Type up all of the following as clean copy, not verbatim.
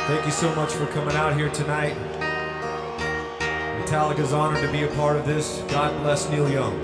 Thank you so much for coming out here tonight. Metallica's honored to be a part of this. God bless Neil Young.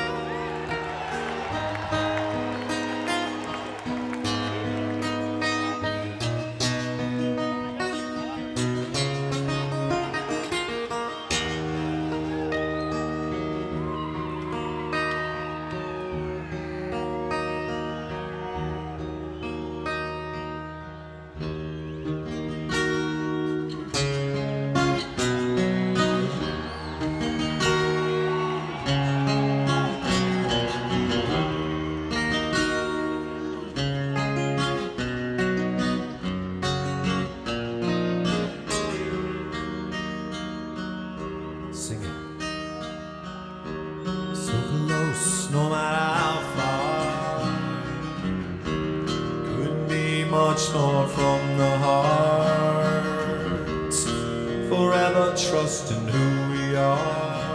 No matter how far, couldn't be much more from the heart. Forever trusting who we are.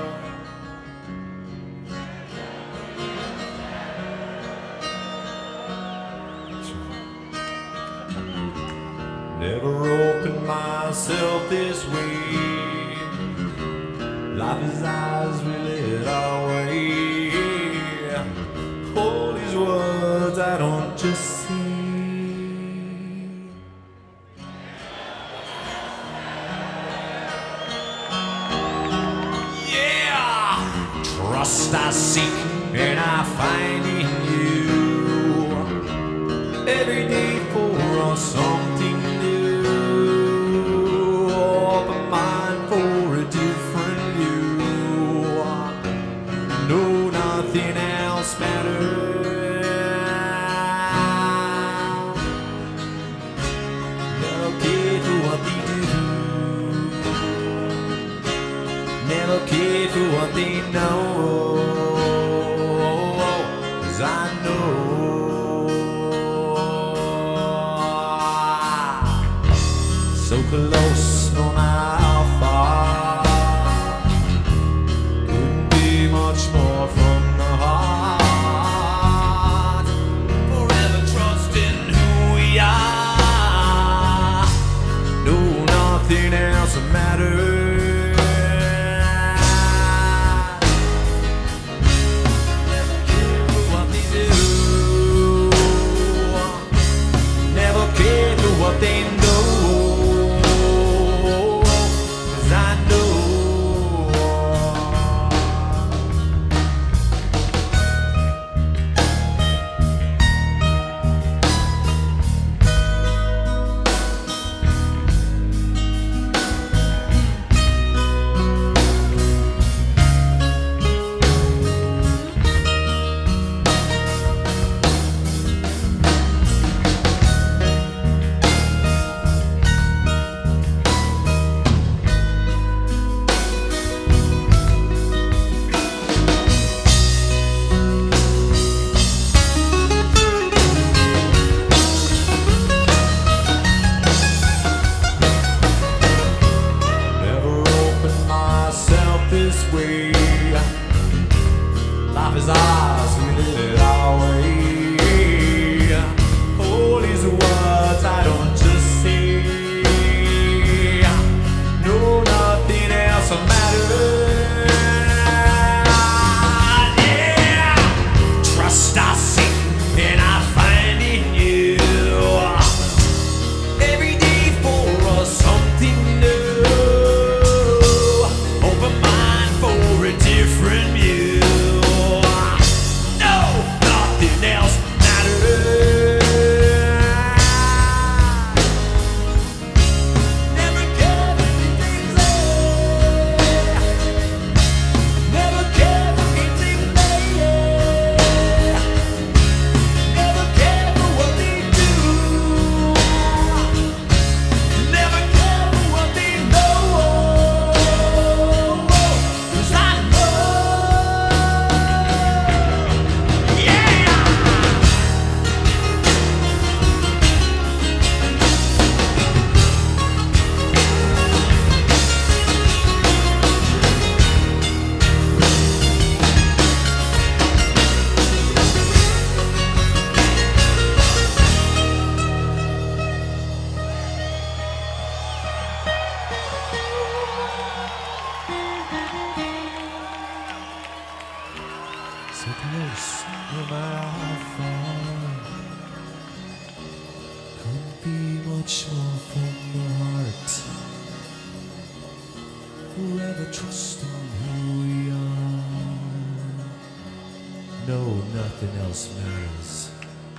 Never opened myself this way. Life is ours, we live our way. All these words I don't just see. Yeah! Trust I seek and I find in you. Every day for us something new. Open mind for a different view. No, nothing else matters. Never care for what they do. Never care for what they know. 'Cause I know so close, no matter how far. Couldn't be much more from the heart. Forever trusting who we are. No, nothing else matters. Never care for what they do. Never care for what they know. no matter how far, couldn't be much more from the heart. Forever trusting who we are. No, nothing else matters.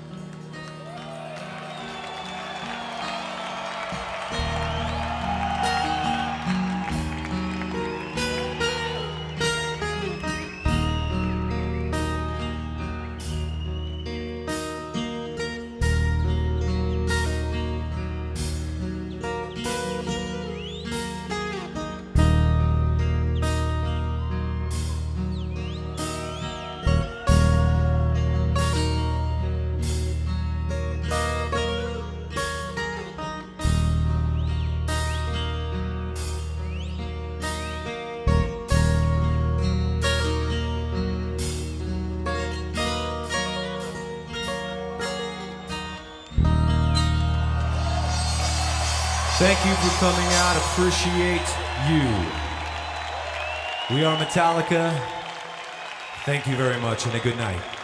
Thank you for coming out. Appreciate you. We are Metallica. Thank you very much and a good night.